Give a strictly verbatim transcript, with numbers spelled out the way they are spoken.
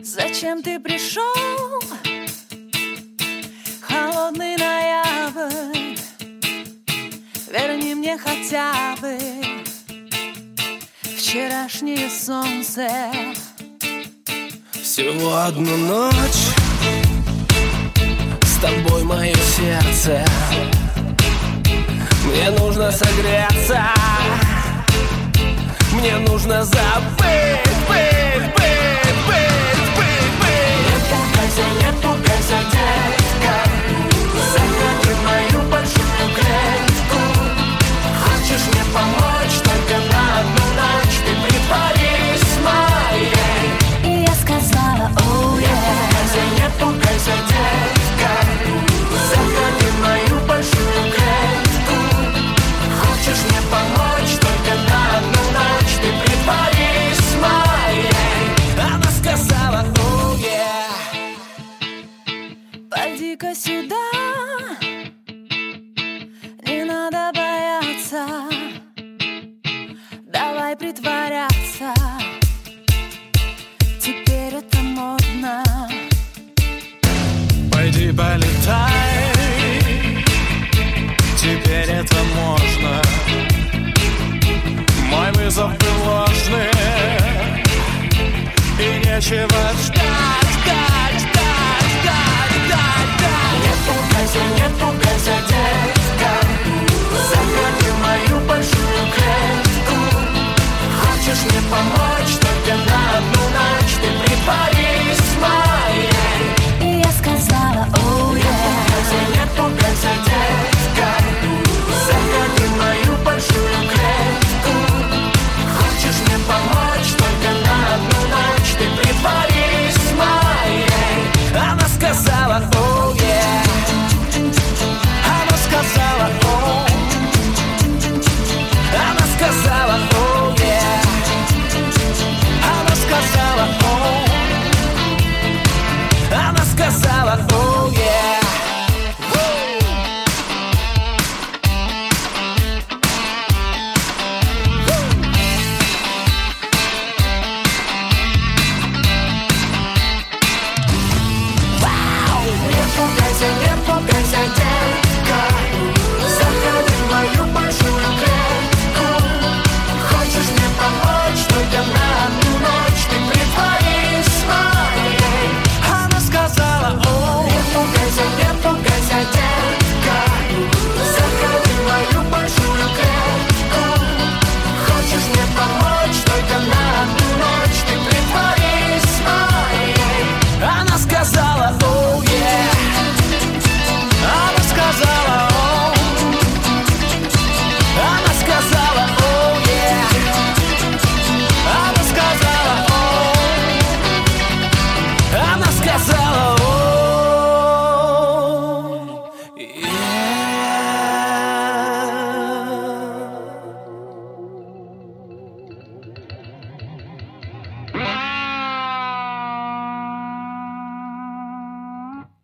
Зачем ты пришел? Холодный ноябрь, верни мне хотя бы вчерашнее солнце. Всего одну ночь с тобой, мое сердце. Мне нужно согреться, мне нужно забыть, быть, быть, быть, быть, быть. Не пугайся, не пугайся, детка, заходи в мою большую клетку. Хочешь мне помочь только на одну ночь? Ты притворись моей. И я сказала, оу, Не пугайся, не пугайся, детка, заходи в мою большую клетку. Хочешь мне помочь только на одну ночь? Ты притворись моей. Она сказала, oh yeah. пойди-ка сюда, не надо бояться, давай притворяться, теперь это модно. Пойди полетай, теперь это можно. Мой вызов был ложный, и нечего ждать, ждать, ждать, ждать, ждать, ждать. Не пугайся, не пугайся, детка, заходи в мою большую клетку. Хочешь мне помочь?